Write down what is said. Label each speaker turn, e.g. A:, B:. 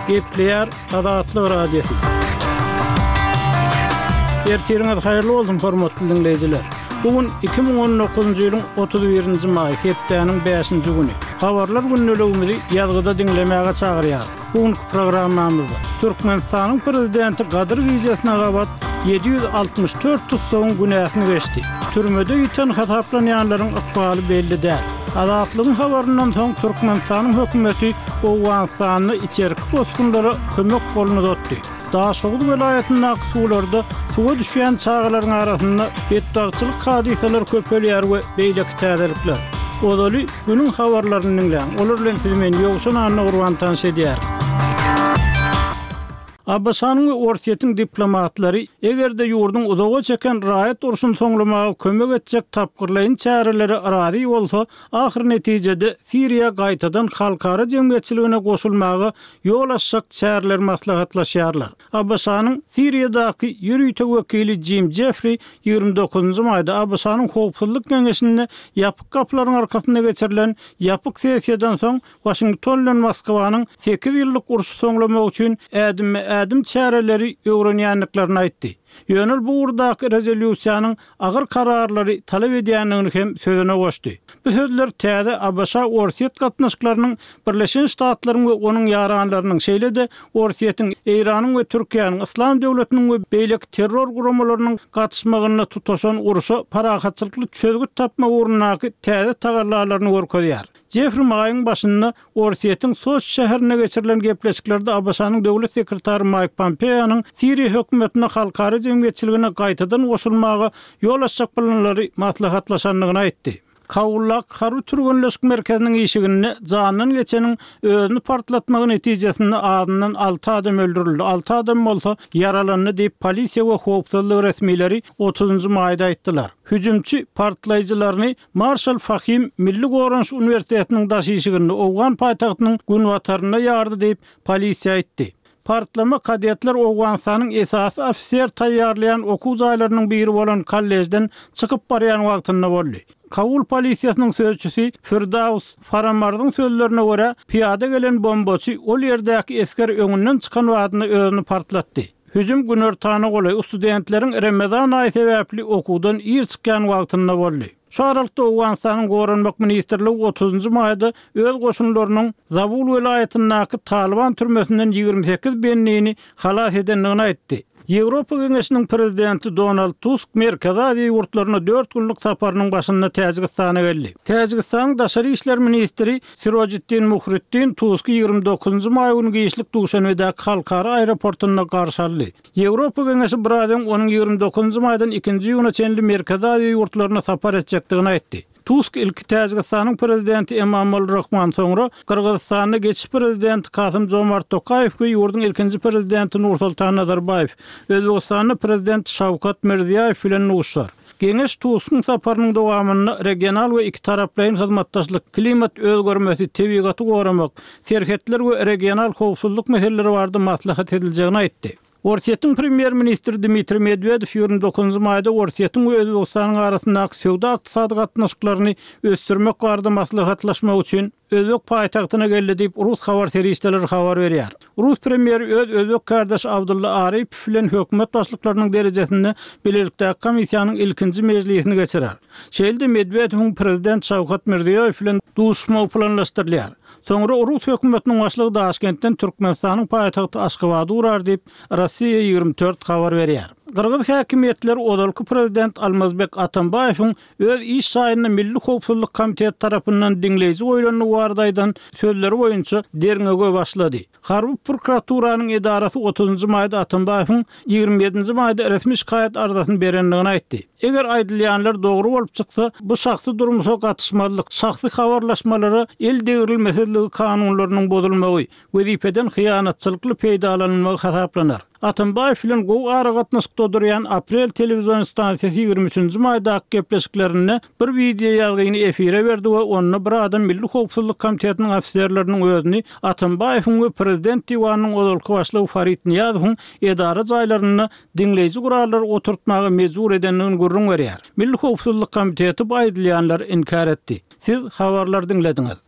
A: Gepleyer Adatlı Radyosu. Ertiriniz hayırlı olsun hormatly dinleyijiler. Bugün 2019 ýylyň 31-nji maý hepdeniň 5-nji güni. Habarlar günnelegimizi ýazgyda dinlemäge çagyrýar. Bugünkü programmamyzda Türkmenistanyň prezidenti Gadir Gizetina gabat 764 tutsagyň günäsini geçdi. Türmede ýeten hataplanýanlaryň ykbaly belli däl. Adatlyň habaryndan soň Türkmenistanyň hökümeti Owganstanyny içerki bosgunlara kömek goluny tutdy. Daşoğlu vilayetinin aksularda suğa düşen çağların arasında beddağçılık hadiseler köpelýär we beýleki täzelikler. Odaly günün habarlaryny dinleýän. Olar bilen sizmen ýogşun anna urban tanış edýär. Abbasanyň we Ortiýetiň diplomatlary egerde ýurdun uzaga çeken raýat urşun soňlamagy kömek etjek tapgyrlaýyn çäreleri arazy bolsa, ahir netijede Siriýa gaýtadan halkara jemgyýetçiligine goşulmagy ýol açjak çäreler maslahatlaşýarlar. Abbasanyň Siriýadaky ýürüýtek wekili Jim Jeffrey 29-njy maýda Abbasanyň howpsuzlyk kengesinde ýapyk gaplaryň arkasynda geçirilen ýapyk sessiýadan soň Washington bilen Moskwanyň 8 ýyllyk urşy soňlamagy üçin ädim çäreleri öwrenýänliklaryny aýtdy. Ýönel bu urdaky rezolýusiýanyň agyr kararlary talap edýänligini hem sözüne goşdy. Bu sözler täze Abşa Ortiýet gatnaşyklarynyň Birleşen Ştatlaryň we onuň ýaranlarynyň şeýlede Ortiýetiň Eýranyň we Türkiýanyň Islam döwletiniň we beýlek terror guramalynyň gatnaşmagyna tutaşan uruşa parahatçylykly çözgüt tapma uğrunaky täze tagarlarlaryny görkezýär. Jeffrey May'ın başında Ortiýetiň Soç şäherine geçirilen gepleşiklerde Abbasanyň döwlet sekretary Mike Pompeo'nun Siriýa hökümetine halkara jemgyýetçiligine gaýtadan goşulmagy ýol açjak planlary maslahatlaşanlygyny aýtdy. Kawullak harby türgenleşik merkeziniň işigine janyny geçeniň özüni partlatmagy netijesinde adından 6 adam öldürildi. 6 adam bolsa yaralandy diýip polisiýa we howpsuzlyk resmileri 30-njy maýda aýtdylar. Hüjümçi partlaýjylaryny Marshall Fahim Milli Gorunç Universitetiniň daşyşygynda Owgan paýtagtynyň günwataryna ýardy diýip polisiýa aýtdy. Partlama kadetler Owganstanyň esasy ofisier taýýarlayan okuw jaýlarynyň biri bolan kollejden çykyp barýan wagtynda boldy. Kabul polisiýasynyň sözçüsi Firdaus Faramardyň sözlerine görä, piýada gelen bombaçy ol ýerdäki esker öňünden çykan wadyny özüni partlatdy. Hüjüm günertany goly studentleriň Ramazan aýy sebäpli okuwdan ir çykýan wagtynda boldy. Şu aralykda Owganstanyň Gorunmak ministrligi 30-njy maýda öz goşunlarynyň Zabul welaýatynyň Taliban türmesinden 28 benliğini halas edenligini aýtdy. Ýewropa Geňeşiniň prezidenti Donald Tusk Merkez Aziýa ýurtlaryna 4 günlük saparynyň başynda Täjikistana geldi. Täjikistanyň daşary işler ministri Sirojiddin Muhriddin Tusk 29-njy maý günü giýişlik Duşanbe'däki halkara aeroportuna garşy aldy. Ýewropa Geňeşi birazdan onuň 29-njy maýdan 2-nji ýyla çenli Merkez Aziýa ýurtlaryna sapar etjekdigini aýtdy. Tusk ilk Täjikistanyň prezidenti Emomali Rahman soňra Kyrgyzstanyň geçiş prezidenti Kasym-Jomart Tokayew we ýurdun ilkinji prezidenti Nursultan Nazarbayew, Özbegistanyň prezidenti Şawkat Mirziýoýew bilen uguşar. Geňeş Tusk'un saparynyň dowamyny regional we iki taraplaryň hyzmatdaşlyk, klimat özgörmesi, tebigaty goramak, serhetler we regional howpsuzlyk meseleleri barada maslahat ediljegini aýtdy. Ortiýetiň premier ministri Dmitri Medvedev 29-njy maýda Ortiýetiň we Özbegistanyň arasyndaky söwda ykdysady gatnaşyklaryny ösdürmek barada maslahatlaşmak üçin Özbek paýtagtyna geldi diýip Rus habar terişleri habar berýär. Rus premieri Özbek kardeş Abdulla Aripov bilen hökümet başlyklarynyň derejesinde bilelikdäki komissiýanyň ilkinji mejlisini geçirer. Şeýle Medvedewiň prezident Şawkat Mirziýoýew bilen duşma planlaşdyrylýar. Soňra Rus hökümetiniň başlygy Daşkentden Türkmenistanyň paýtagty Aşgabatda urar diýip Rossiýa 24 habar berýär. Kırgız häkimetleri odalky prezident Almazbek Atambayewiň öz iş saýyny Milli Howpsuzlyk Komiteti tarapyndan diňleýiji oýlanyny wardaýdan sözleri boýunça derňege başlady. Harby prokuraturynyň edarasy 30-njy maýda Atambayewiň 27-nji maýda resmi şikaýet arzasyny berenligini aýtdy. Eger aýdylýanlar dogry bolup çyksa, bu şahsy durmuşa gatnaşmalyk, şahsy habarlaşmalary el degrilmeseligi kanunlarynyň bozulmagy, wezipeden hyýanatçylykly peýdalanmagy hasaplanýar. Atambayew bilen gowy ara gatnaşykda durýan Aprel telewizion stansiýasy 23-nji maýdaky gepleşiklerini bir video ýalgyny efire berdi we onu bir adam Milli Howpsuzlyk Komitetiniň ofisiýerleriniň özüni Atambayewiň we prezident diwanynyň odalky başlygy Farit Niýazowyň edara jaýlaryny diňleýiji gurallar oturtmagy mejbur edenligini gurrun berýär. Milli Howpsuzlyk Komiteti bu aýdylýanlar inkar etdi. Siz habarlar dinlediňiz.